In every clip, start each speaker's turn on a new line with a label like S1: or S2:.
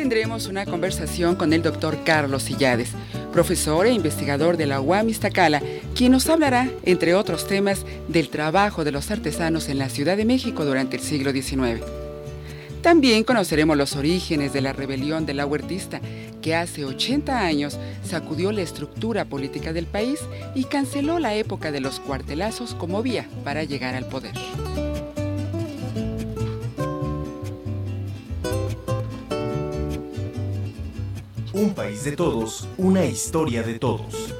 S1: tendremos una conversación con el doctor Carlos Illades, profesor e investigador de la UAM Iztacala, quien nos hablará, entre otros temas, del trabajo de los artesanos en la Ciudad de México durante el siglo XIX. También conoceremos los orígenes de la rebelión de la Huertista, que hace 80 años sacudió la estructura política del país y canceló la época de los cuartelazos como vía para llegar al poder.
S2: Un país de todos, una historia de todos.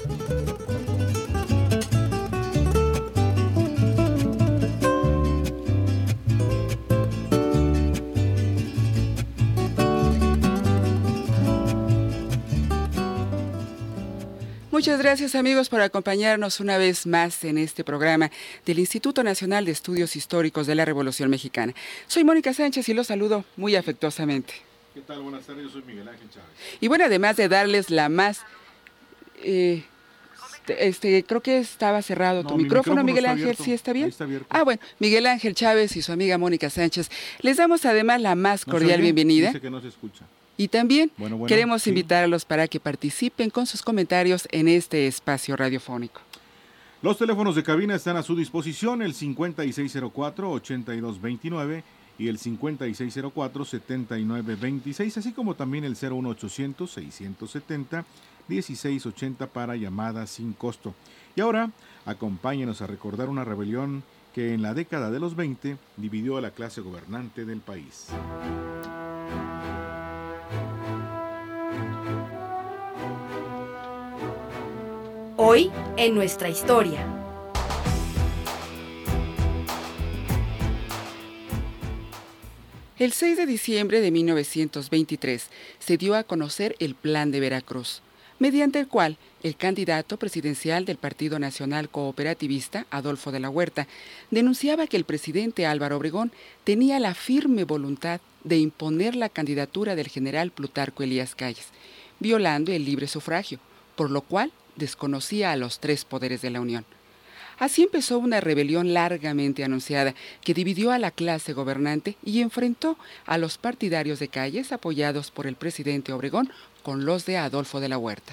S1: Muchas gracias, amigos, por acompañarnos una vez más en este programa del Instituto Nacional de Estudios Históricos de la Revolución Mexicana. Soy Mónica Sánchez y los saludo muy afectuosamente.
S3: ¿Qué tal? Buenas tardes, yo soy Miguel Ángel Chávez.
S1: Y bueno, además de darles la más... creo que estaba cerrado tu micrófono, Miguel Ángel, abierto. ¿Sí está bien?
S3: Ahí está abierto.
S1: Ah, bueno, Miguel Ángel Chávez y su amiga Mónica Sánchez, les damos además la más cordial bienvenida.
S3: Dice que no se escucha.
S1: Y también queremos
S3: sí.
S1: invitarlos para que participen con sus comentarios en este espacio radiofónico.
S3: Los teléfonos de cabina están a su disposición, el 5604-8229 y el 5604-7926, así como también el 01800-670-1680 para llamadas sin costo. Y ahora, acompáñenos a recordar una rebelión que en la década de los 20 dividió a la clase gobernante del país.
S4: Hoy en nuestra historia.
S1: El 6 de diciembre de 1923 se dio a conocer el Plan de Veracruz, mediante el cual el candidato presidencial del Partido Nacional Cooperativista, Adolfo de la Huerta, denunciaba que el presidente Álvaro Obregón tenía la firme voluntad de imponer la candidatura del general Plutarco Elías Calles, violando el libre sufragio, por lo cual desconocía a los tres poderes de la Unión. Así empezó una rebelión largamente anunciada que dividió a la clase gobernante y enfrentó a los partidarios de Calles apoyados por el presidente Obregón con los de Adolfo de la Huerta.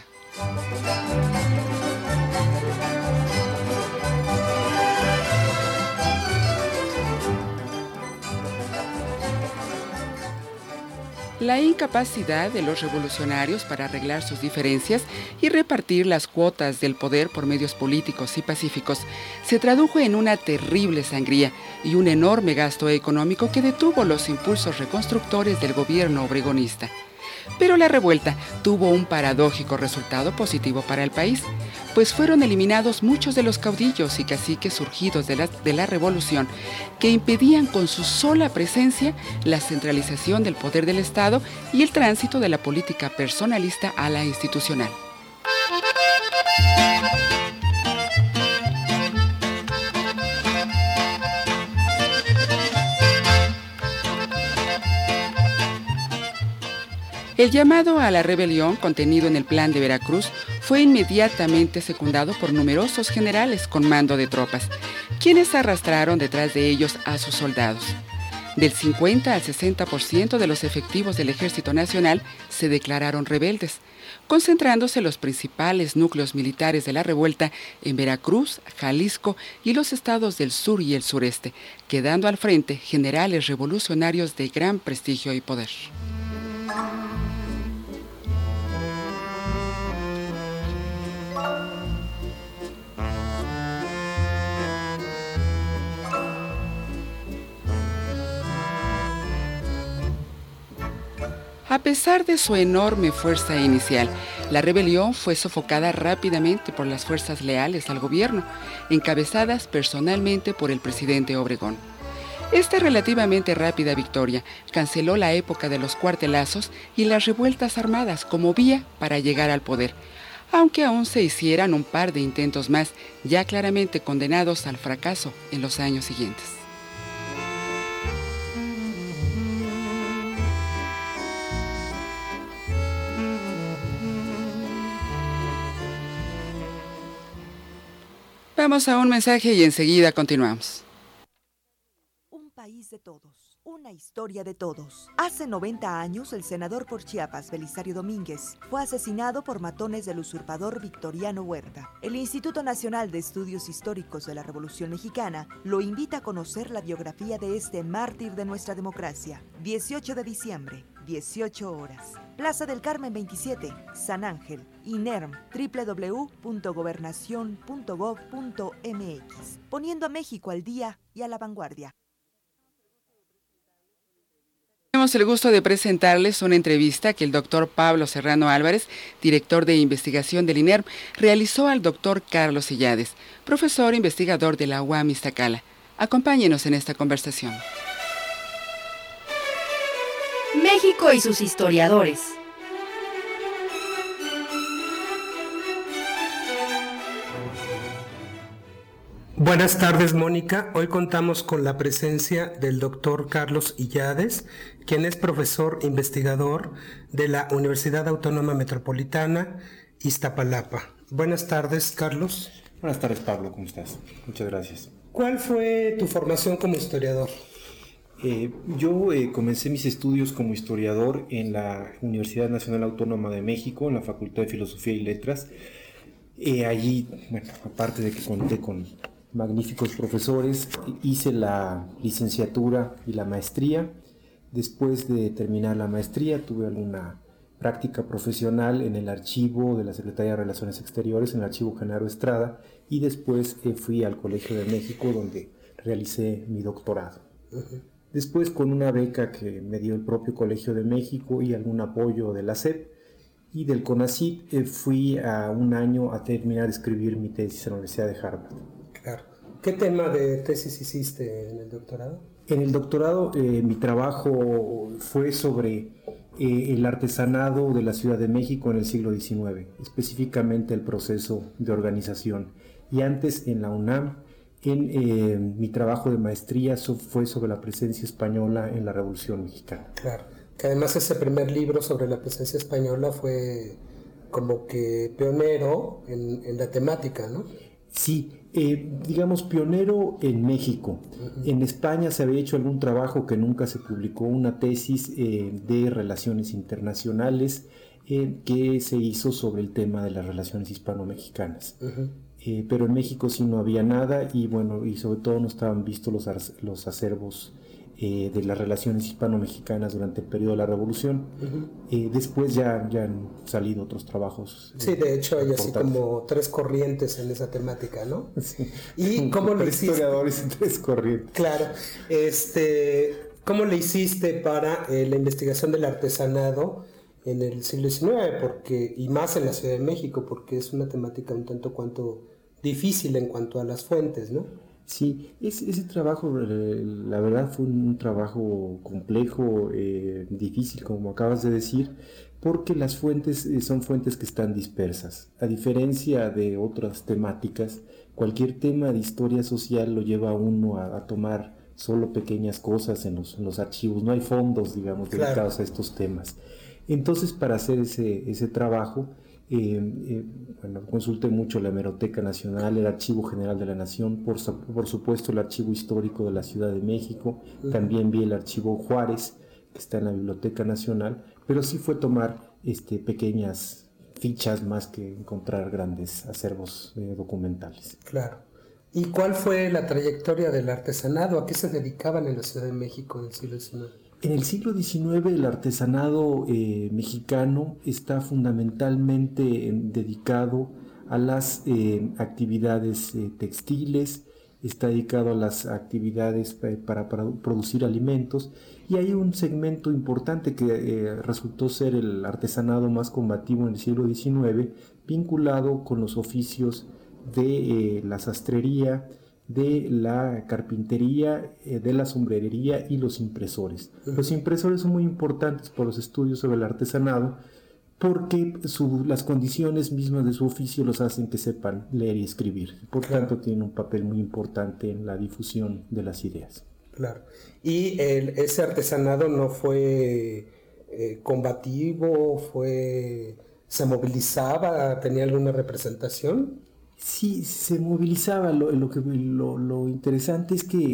S1: La incapacidad de los revolucionarios para arreglar sus diferencias y repartir las cuotas del poder por medios políticos y pacíficos se tradujo en una terrible sangría y un enorme gasto económico que detuvo los impulsos reconstructores del gobierno obregonista. Pero la revuelta tuvo un paradójico resultado positivo para el país, pues fueron eliminados muchos de los caudillos y caciques surgidos de la revolución que impedían con su sola presencia la centralización del poder del Estado y el tránsito de la política personalista a la institucional. El llamado a la rebelión contenido en el Plan de Veracruz fue inmediatamente secundado por numerosos generales con mando de tropas, quienes arrastraron detrás de ellos a sus soldados. Del 50 al 60% de los efectivos del Ejército Nacional se declararon rebeldes, concentrándose los principales núcleos militares de la revuelta en Veracruz, Jalisco y los estados del sur y el sureste, quedando al frente generales revolucionarios de gran prestigio y poder. A pesar de su enorme fuerza inicial, la rebelión fue sofocada rápidamente por las fuerzas leales al gobierno, encabezadas personalmente por el presidente Obregón. Esta relativamente rápida victoria canceló la época de los cuartelazos y las revueltas armadas como vía para llegar al poder, aunque aún se hicieran un par de intentos más, ya claramente condenados al fracaso en los años siguientes. Vamos a un mensaje y enseguida continuamos.
S5: Un país de todos, Una historia de todos. Hace 90 años, el senador por Chiapas, Belisario Domínguez, fue asesinado por matones del usurpador Victoriano Huerta. El Instituto Nacional de Estudios Históricos de la Revolución Mexicana lo invita a conocer la biografía de este mártir de nuestra democracia. 18 de diciembre, 18 horas. Plaza del Carmen 27, San Ángel, INERM, www.gobernacion.gov.mx. Poniendo a México al día y a la vanguardia.
S1: Tenemos el gusto de presentarles una entrevista que el doctor Pablo Serrano Álvarez, director de investigación del INERM, realizó al doctor Carlos Illades, profesor investigador de la UAM Iztacala. Acompáñenos en esta conversación.
S4: México y sus historiadores.
S6: Buenas tardes, Mónica. Hoy contamos con la presencia del doctor Carlos Illades, quien es profesor investigador de la Universidad Autónoma Metropolitana, Iztapalapa. Buenas tardes, Carlos.
S7: Buenas tardes, Pablo. ¿Cómo estás? Muchas gracias.
S6: ¿Cuál fue tu formación como historiador?
S7: Yo comencé mis estudios como historiador en la Universidad Nacional Autónoma de México, en la Facultad de Filosofía y Letras. Allí, bueno, aparte de que conté con magníficos profesores, hice la licenciatura y la maestría. Después de terminar la maestría, tuve alguna práctica profesional en el archivo de la Secretaría de Relaciones Exteriores, en el archivo Genaro Estrada, y después fui al Colegio de México, donde realicé mi doctorado. Uh-huh. Después, con una beca que me dio el propio Colegio de México y algún apoyo de la SEP y del CONACYT, fui a un año a terminar de escribir mi tesis en la Universidad de Harvard.
S6: Claro. ¿Qué tema de tesis hiciste en el doctorado?
S7: En el doctorado mi trabajo fue sobre el artesanado de la Ciudad de México en el siglo XIX, específicamente el proceso de organización. Y antes en la UNAM, mi trabajo de maestría fue sobre la presencia española en la Revolución Mexicana.
S6: Claro, que además ese primer libro sobre la presencia española fue como que pionero en la temática, ¿no?
S7: Sí, digamos pionero en México. Uh-huh. En España se había hecho algún trabajo que nunca se publicó, una tesis de relaciones internacionales que se hizo sobre el tema de las relaciones hispano-mexicanas. Uh-huh. Pero en México sí no había nada y bueno, y sobre todo no estaban vistos los acervos de las relaciones hispano-mexicanas durante el periodo de la Revolución. Uh-huh. Después ya han salido otros trabajos.
S6: Sí, de hecho hay así como tres corrientes en esa temática, ¿no?
S7: Sí.
S6: ¿Y cómo lo hiciste?
S7: Historiadores y tres corrientes.
S6: Claro. ¿Cómo le hiciste para la investigación del artesanado en el siglo XIX? Y más en la Ciudad de México, porque es una temática un tanto cuanto difícil en cuanto a las fuentes, ¿no?
S7: Sí, ese trabajo, la verdad, fue un trabajo complejo, difícil, como acabas de decir, porque las fuentes son fuentes que están dispersas. A diferencia de otras temáticas, cualquier tema de historia social lo lleva a uno a tomar solo pequeñas cosas en los archivos. No hay fondos, digamos, dedicados claro a estos temas. Entonces, para hacer ese trabajo, bueno, consulté mucho la Hemeroteca Nacional, el Archivo General de la Nación, por supuesto el Archivo Histórico de la Ciudad de México, también vi el Archivo Juárez, que está en la Biblioteca Nacional, pero sí fue tomar pequeñas fichas más que encontrar grandes acervos documentales.
S6: Claro. ¿Y cuál fue la trayectoria del artesanado? ¿A qué se dedicaban en la Ciudad de México en el siglo XIX?
S7: En el siglo XIX el artesanado mexicano está fundamentalmente dedicado a las actividades textiles, está dedicado a las actividades para producir alimentos, y hay un segmento importante que resultó ser el artesanado más combativo en el siglo XIX, vinculado con los oficios de la sastrería, de la carpintería, de la sombrerería y los impresores. Los impresores son muy importantes por los estudios sobre el artesanado porque las condiciones mismas de su oficio los hacen que sepan leer y escribir. Por tanto, tienen un papel muy importante en la difusión de las ideas.
S6: Claro. ¿Y ese artesanado no fue combativo? ¿Se movilizaba? ¿Tenía alguna representación?
S7: Sí, se movilizaba. Lo interesante es que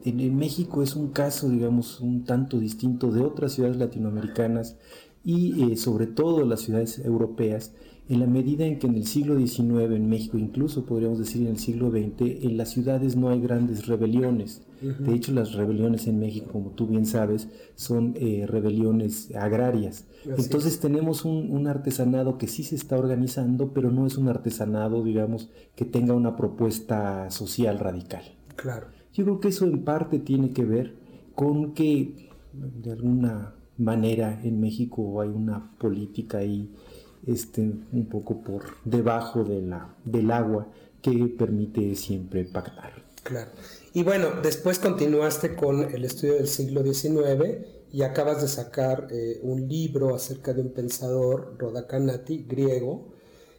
S7: en México es un caso, digamos, un tanto distinto de otras ciudades latinoamericanas y sobre todo las ciudades europeas, en la medida en que en el siglo XIX en México, incluso podríamos decir en el siglo XX, en las ciudades no hay grandes rebeliones. De hecho, las rebeliones en México, como tú bien sabes, son rebeliones agrarias. Entonces tenemos un artesanado que sí se está organizando, pero no es un artesanado, digamos, que tenga una propuesta social radical.
S6: Claro.
S7: Yo creo que eso en parte tiene que ver con que, de alguna manera, en México hay una política ahí un poco por debajo del agua que permite siempre pactar.
S6: Claro. Y bueno, después continuaste con el estudio del siglo XIX y acabas de sacar un libro acerca de un pensador, Rhoda Canati, griego.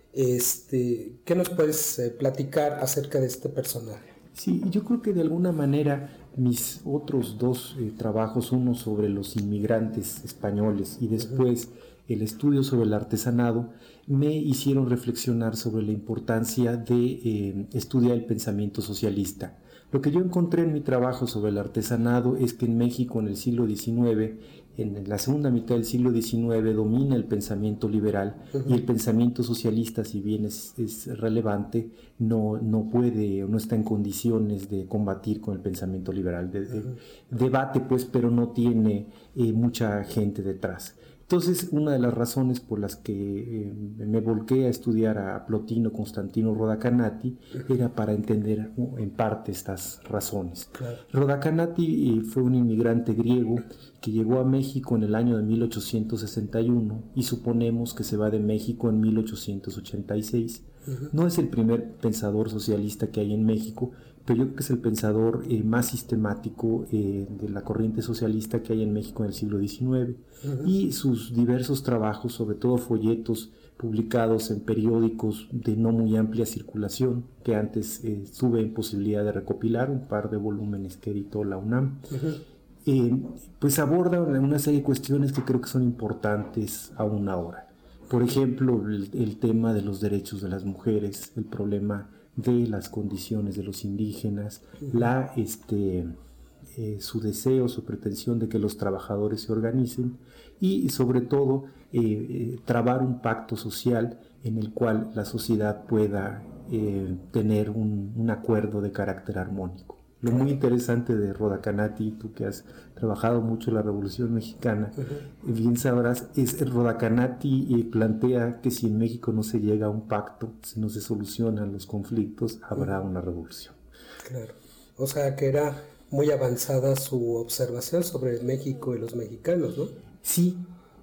S6: ¿Qué nos puedes platicar acerca de este personaje?
S7: Sí, yo creo que de alguna manera mis otros dos trabajos, uno sobre los inmigrantes españoles y después el estudio sobre el artesanado, me hicieron reflexionar sobre la importancia de estudiar el pensamiento socialista. Lo que yo encontré en mi trabajo sobre el artesanado es que en México en el siglo XIX, en la segunda mitad del siglo XIX, domina el pensamiento liberal y el pensamiento socialista, si bien es relevante, no puede o no está en condiciones de combatir con el pensamiento liberal. Debate, pues, pero no tiene mucha gente detrás. Entonces, una de las razones por las que me volqué a estudiar a Plotino Constantino Rhoda Canati era para entender en parte estas razones. Claro. Rhoda Canati fue un inmigrante griego que llegó a México en el año de 1861 y suponemos que se va de México en 1886. No es el primer pensador socialista que hay en México, pero yo creo que es el pensador más sistemático de la corriente socialista que hay en México en el siglo XIX. Y sus diversos trabajos, sobre todo folletos publicados en periódicos de no muy amplia circulación, que antes tuve en posibilidad de recopilar, un par de volúmenes que editó la UNAM, pues aborda una serie de cuestiones que creo que son importantes aún ahora. Por ejemplo, el tema de los derechos de las mujeres, el problema de las condiciones de los indígenas, su deseo, su pretensión de que los trabajadores se organicen y sobre todo trabar un pacto social en el cual la sociedad pueda tener un acuerdo de carácter armónico. Lo muy interesante de Rhoda Canati, tú que has trabajado mucho en la Revolución Mexicana, bien sabrás, Rhoda Canati plantea que si en México no se llega a un pacto, si no se solucionan los conflictos, habrá una revolución.
S6: Claro, o sea que era muy avanzada su observación sobre México y los mexicanos, ¿no?
S7: Sí,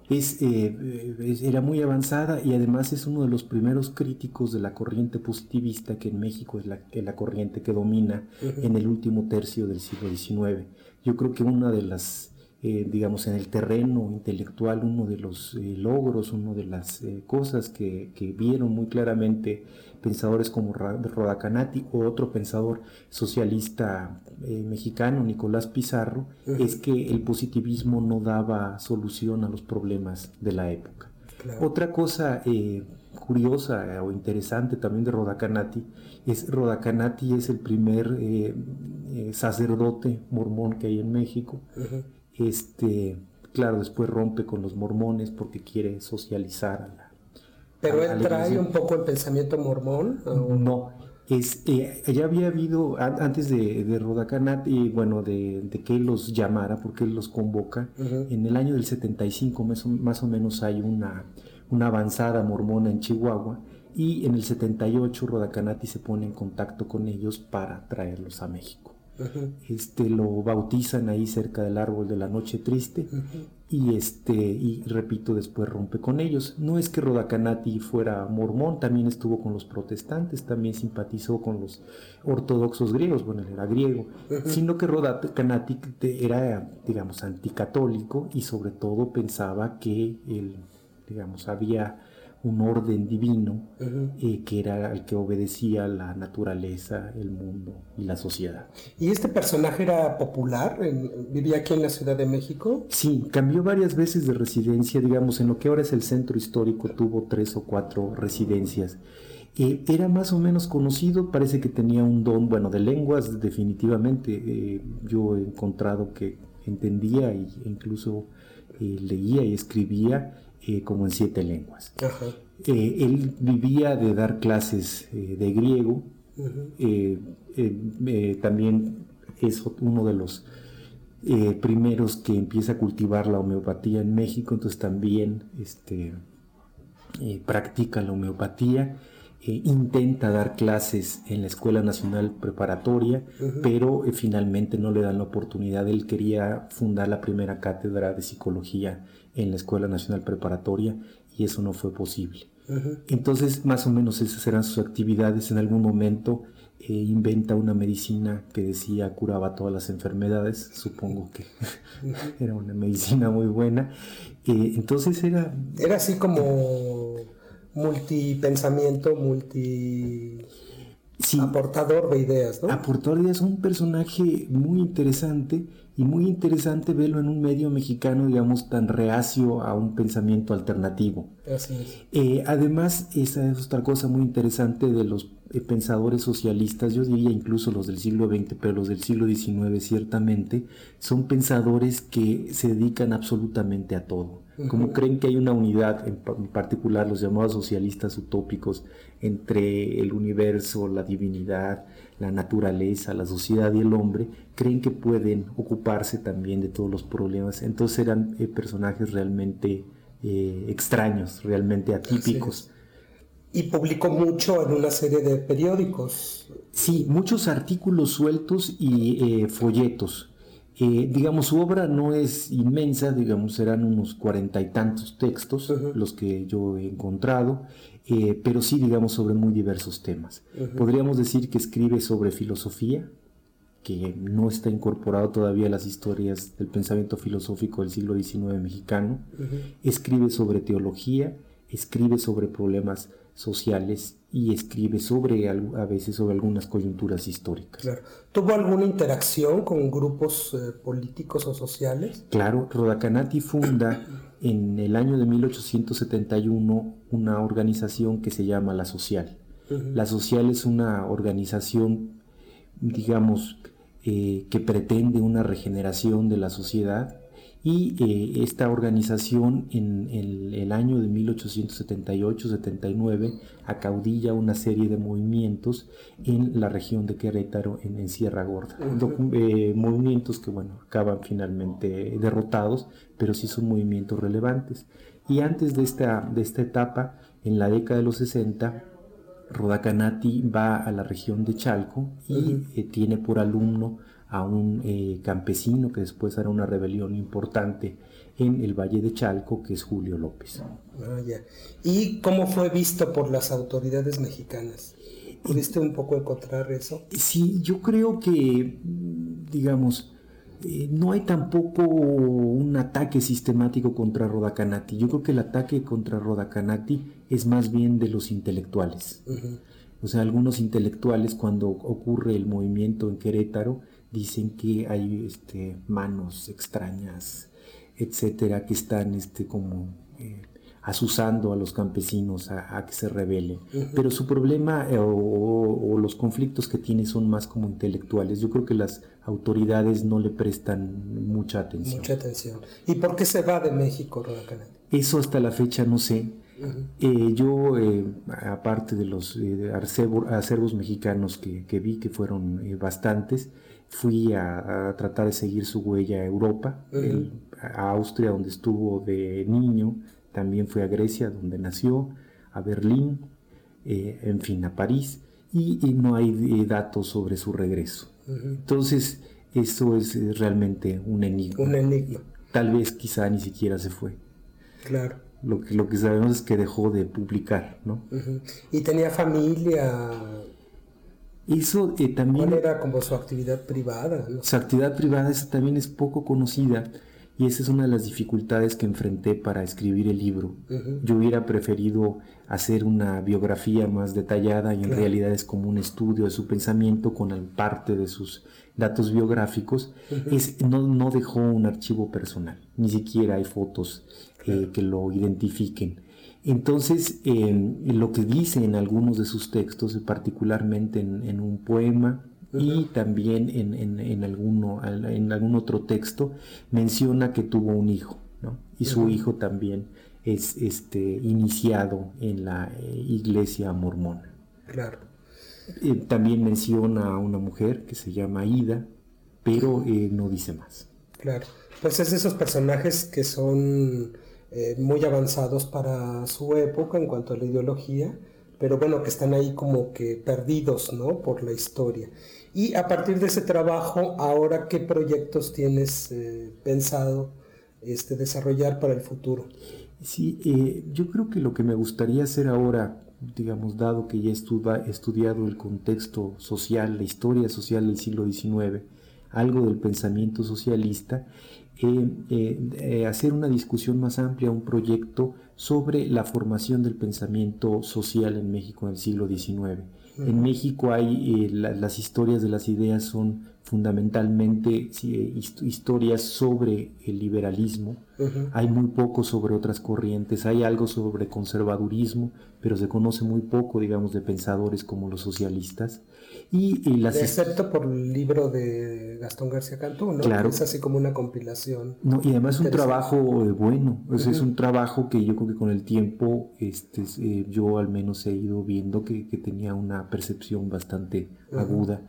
S7: era muy avanzada y además es uno de los primeros críticos de la corriente positivista que en México es la corriente que domina en el último tercio del siglo XIX. Yo creo que una de las, digamos, en el terreno intelectual, uno de los logros, una de las cosas que vieron muy claramente pensadores como Rhoda Canati o otro pensador socialista mexicano, Nicolás Pizarro, es que el positivismo no daba solución a los problemas de la época. Claro. Otra cosa curiosa o interesante también de Rhoda Canati es el primer sacerdote mormón que hay en México. Claro, después rompe con los mormones porque quiere socializar a la...
S6: ¿Pero él trae un poco el pensamiento mormón?
S7: No, ya había habido, antes de Rhoda Canati, bueno, de que él los llamara, porque él los convoca, en el año del 75 más o menos hay una avanzada mormona en Chihuahua, y en el 78 Rhoda Canati se pone en contacto con ellos para traerlos a México. Lo bautizan ahí cerca del árbol de la noche triste y repito, después rompe con ellos. No es que Rhoda Canati fuera mormón, también estuvo con los protestantes, también simpatizó con los ortodoxos griegos, bueno, él era griego, sino que Rhoda Canati era, digamos, anticatólico y sobre todo pensaba que había un orden divino que era al que obedecía la naturaleza, el mundo y la sociedad.
S6: ¿Y este personaje era popular? ¿Vivía aquí en la Ciudad de México?
S7: Sí, cambió varias veces de residencia, digamos, en lo que ahora es el centro histórico tuvo 3 o 4 residencias. Era más o menos conocido, parece que tenía un don, bueno, de lenguas definitivamente. Yo he encontrado que entendía e incluso leía y escribía como en 7 lenguas. Ajá. Él vivía de dar clases de griego. También es uno de los primeros que empieza a cultivar la homeopatía en México, entonces también practica la homeopatía. Intenta dar clases en la Escuela Nacional Preparatoria, pero finalmente no le dan la oportunidad. Él quería fundar la primera cátedra de psicología en la Escuela Nacional Preparatoria y eso no fue posible. Entonces, más o menos esas eran sus actividades. En algún momento inventa una medicina que decía curaba todas las enfermedades. Supongo que era una medicina muy buena. Entonces era
S6: así como multipensamiento, aportador de ideas, ¿no?
S7: Aportador de ideas, un personaje muy interesante, y muy interesante verlo en un medio mexicano, digamos, tan reacio a un pensamiento alternativo.
S6: Así es.
S7: Además, esa es otra cosa muy interesante de los pensadores socialistas, yo diría incluso los del siglo XX, pero los del siglo XIX ciertamente, son pensadores que se dedican absolutamente a todo. Como creen que hay una unidad, en particular los llamados socialistas utópicos, entre el universo, la divinidad, la naturaleza, la sociedad y el hombre, creen que pueden ocuparse también de todos los problemas. Entonces eran personajes realmente extraños, realmente atípicos.
S6: Y publicó mucho en una serie de periódicos.
S7: Sí, muchos artículos sueltos y folletos. Digamos, su obra no es inmensa, digamos, serán unos 40 y tantos textos los que yo he encontrado, pero sí, digamos, sobre muy diversos temas. Podríamos decir que escribe sobre filosofía, que no está incorporado todavía a las historias del pensamiento filosófico del siglo XIX mexicano. Escribe sobre teología, escribe sobre problemas sociales y escribe a veces sobre algunas coyunturas históricas.
S6: Claro. ¿Tuvo alguna interacción con grupos políticos o sociales?
S7: Claro, Rodacanati funda en el año de 1871 una organización que se llama La Social. La Social es una organización, digamos, que pretende una regeneración de la sociedad. Y esta organización en el año de 1878-79 acaudilla una serie de movimientos en la región de Querétaro, en Sierra Gorda. Movimientos que, bueno, acaban finalmente derrotados, pero sí son movimientos relevantes. Y antes de esta etapa, en la década de los 60, Rodacanati va a la región de Chalco y tiene por alumno a un campesino que después hará una rebelión importante en el Valle de Chalco, que es Julio López.
S6: Ya. ¿Y cómo fue visto por las autoridades mexicanas? ¿Pudiste un poco encontrar eso?
S7: Sí, yo creo que, digamos, no hay tampoco un ataque sistemático contra Rodacanati. Yo creo que el ataque contra Rodacanati es más bien de los intelectuales. O sea, algunos intelectuales, cuando ocurre el movimiento en Querétaro, dicen que hay manos extrañas, etcétera, que están azuzando a los campesinos a que se rebelen. Pero su problema o los conflictos que tiene son más como intelectuales. Yo creo que las autoridades no le prestan mucha atención.
S6: ¿Y por qué se va de México, Rodacanati?
S7: Eso hasta la fecha no sé. Yo, aparte de los acervos mexicanos que vi, que fueron bastantes, fui a tratar de seguir su huella a Europa, a Austria, donde estuvo de niño, también fui a Grecia, donde nació, a Berlín, en fin, a París, y no hay datos sobre su regreso. Entonces, eso es realmente un enigma. Tal vez, quizá, ni siquiera se fue.
S6: Claro.
S7: Lo que sabemos es que dejó de publicar, ¿no?
S6: ¿Y tenía familia?
S7: Eso también...
S6: ¿Cuál era como su actividad privada, ¿no?
S7: Su actividad privada esa también es poco conocida Y esa es una de las dificultades que enfrenté para escribir el libro. Yo hubiera preferido hacer una biografía más detallada y en realidad es como un estudio de su pensamiento con parte de sus datos biográficos. No dejó un archivo personal, ni siquiera hay fotos que lo identifiquen. Entonces, lo que dice en algunos de sus textos, particularmente en un poema, y también en algún otro texto menciona que tuvo un hijo, ¿no? Y su hijo también es iniciado en la iglesia mormona.
S6: Claro.
S7: También menciona a una mujer que se llama Ida, pero no dice más.
S6: Claro, pues es de esos personajes que son muy avanzados para su época en cuanto a la ideología, pero bueno, que están ahí como que perdidos, ¿no?, por la historia. Y a partir de ese trabajo, ahora, ¿qué proyectos tienes pensado desarrollar para el futuro?
S7: Sí, yo creo que lo que me gustaría hacer ahora, digamos, dado que ya he estudiado el contexto social, la historia social del siglo XIX, algo del pensamiento socialista, hacer una discusión más amplia, un proyecto sobre la formación del pensamiento social en México en el siglo XIX. En México hay las historias de las ideas son fundamentalmente historias sobre el liberalismo. Hay muy poco sobre otras corrientes, hay algo sobre conservadurismo, pero se conoce muy poco, digamos, de pensadores como los socialistas.
S6: Excepto por el libro de Gastón García Cantú, ¿no?
S7: Claro.
S6: Es así como una compilación.
S7: No, y además un trabajo bueno, es un trabajo que yo creo que con el tiempo yo al menos he ido viendo que tenía una percepción bastante aguda.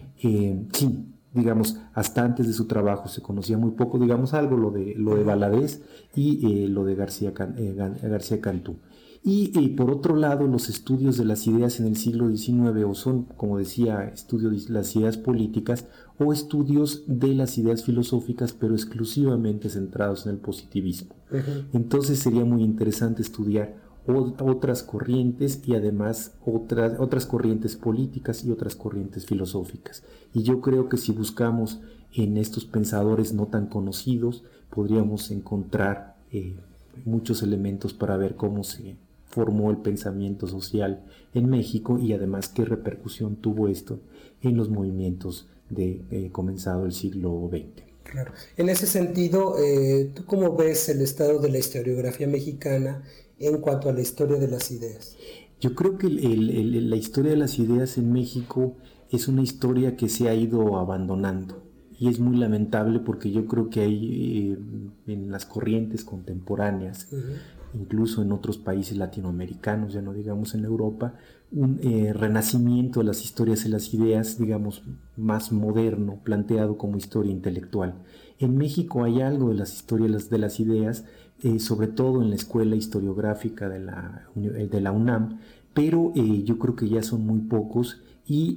S7: Sí, digamos, hasta antes de su trabajo se conocía muy poco, digamos, algo lo de Valadez y lo de García Cantú. Y por otro lado, los estudios de las ideas en el siglo XIX o son, como decía, estudios de las ideas políticas o estudios de las ideas filosóficas, pero exclusivamente centrados en el positivismo. Entonces sería muy interesante estudiar otras corrientes y además otras corrientes políticas y otras corrientes filosóficas. Y yo creo que si buscamos en estos pensadores no tan conocidos, podríamos encontrar muchos elementos para ver cómo se formó el pensamiento social en México y además qué repercusión tuvo esto en los movimientos de comenzado el siglo XX.
S6: Claro. En ese sentido, ¿tú cómo ves el estado de la historiografía mexicana en cuanto a la historia de las ideas?
S7: Yo creo que la historia de las ideas en México es una historia que se ha ido abandonando y es muy lamentable porque yo creo que hay en las corrientes contemporáneas, incluso en otros países latinoamericanos, ya no digamos en Europa, un renacimiento de las historias y las ideas, digamos, más moderno, planteado como historia intelectual. En México hay algo de las historias de las ideas, sobre todo en la Escuela Historiográfica de la UNAM, pero yo creo que ya son muy pocos y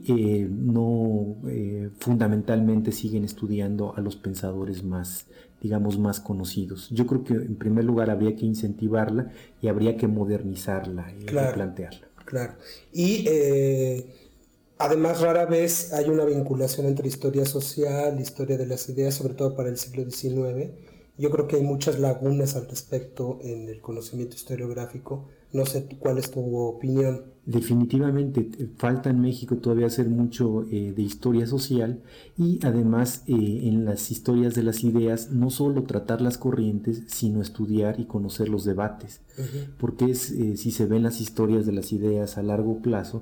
S7: no fundamentalmente siguen estudiando a los pensadores más, digamos, más conocidos. Yo creo que en primer lugar habría que incentivarla y habría que modernizarla y replantearla.
S6: Claro. Y además rara vez hay una vinculación entre historia social, historia de las ideas, sobre todo para el siglo XIX. Yo creo que hay muchas lagunas al respecto en el conocimiento historiográfico. No sé cuál es tu opinión.
S7: Definitivamente falta en México todavía hacer mucho de historia social y además en las historias de las ideas no solo tratar las corrientes, sino estudiar y conocer los debates. Porque si se ven las historias de las ideas a largo plazo,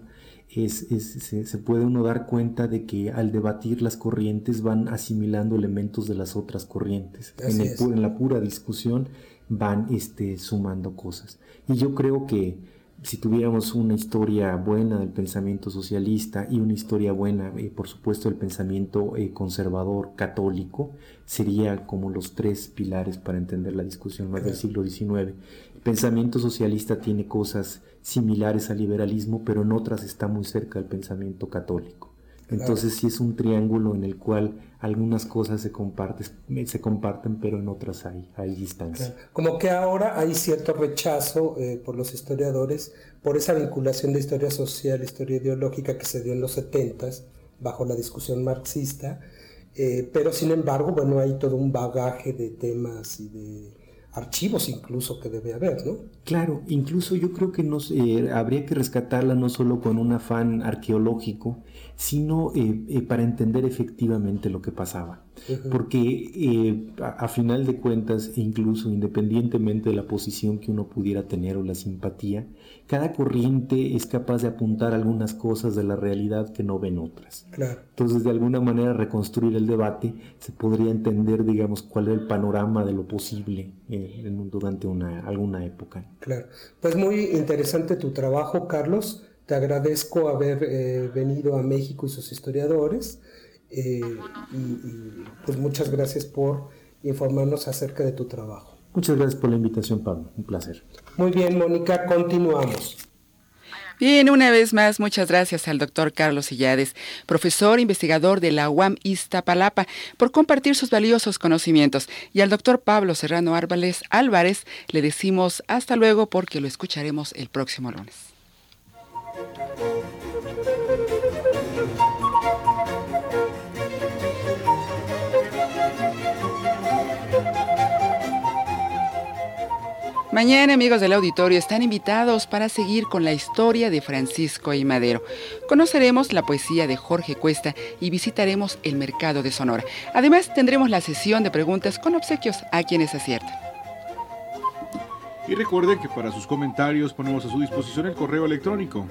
S7: se puede uno dar cuenta de que al debatir las corrientes van asimilando elementos de las otras corrientes. En la pura discusión van sumando cosas. Y yo creo que si tuviéramos una historia buena del pensamiento socialista y una historia buena, por supuesto, del pensamiento conservador católico, sería como los tres pilares para entender la discusión más del siglo XIX. El pensamiento socialista tiene cosas similares al liberalismo, pero en otras está muy cerca del pensamiento católico. Entonces sí es un triángulo en el cual algunas cosas se comparten, pero en otras hay distancia.
S6: Como que ahora hay cierto rechazo por los historiadores por esa vinculación de historia social, historia ideológica que se dio en los 70s bajo la discusión marxista, pero sin embargo, bueno, hay todo un bagaje de temas y de archivos incluso que debe haber, ¿no?
S7: Claro, incluso yo creo que habría que rescatarla no solo con un afán arqueológico, sino para entender efectivamente lo que pasaba. Uh-huh. Porque a final de cuentas, e incluso independientemente de la posición que uno pudiera tener o la simpatía, cada corriente es capaz de apuntar algunas cosas de la realidad que no ven otras.
S6: Claro.
S7: Entonces, de alguna manera, reconstruir el debate, se podría entender, digamos, cuál es el panorama de lo posible durante alguna época.
S6: Claro. Pues muy interesante tu trabajo, Carlos. Te agradezco haber venido a México y sus historiadores. Y pues muchas gracias por informarnos acerca de tu trabajo.
S7: Muchas gracias por la invitación, Pablo. Un placer.
S6: Muy bien, Mónica, continuamos.
S1: Bien, una vez más, muchas gracias al doctor Carlos Illades, profesor investigador de la UAM Iztapalapa, por compartir sus valiosos conocimientos. Y al doctor Pablo Serrano Álvarez le decimos hasta luego, porque lo escucharemos el próximo lunes. Mañana, amigos del auditorio, están invitados para seguir con la historia de Francisco I. Madero. Conoceremos la poesía de Jorge Cuesta y visitaremos el mercado de Sonora. Además, tendremos la sesión de preguntas con obsequios a quienes aciertan.
S3: Y recuerden que para sus comentarios ponemos a su disposición el correo electrónico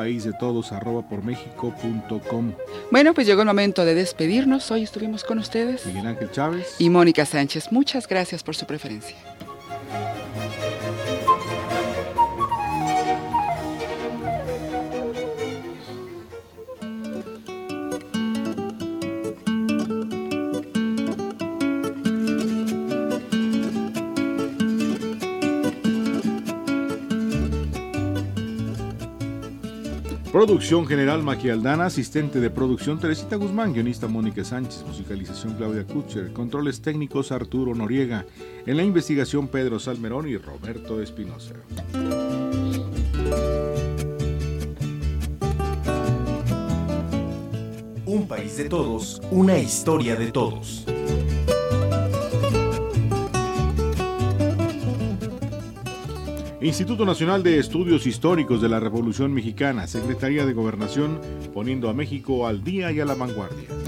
S3: unpaisdetodos@pormexico.com.
S1: Bueno, pues llegó el momento de despedirnos. Hoy estuvimos con ustedes
S3: Miguel Ángel Chávez
S1: y Mónica Sánchez. Muchas gracias por su preferencia.
S3: Producción general Maqui Aldana, asistente de producción Teresita Guzmán, guionista Mónica Sánchez, musicalización Claudia Kutcher, controles técnicos Arturo Noriega, en la investigación Pedro Salmerón y Roberto Espinosa.
S2: Un país de todos, una historia de todos.
S3: Instituto Nacional de Estudios Históricos de la Revolución Mexicana, Secretaría de Gobernación, poniendo a México al día y a la vanguardia.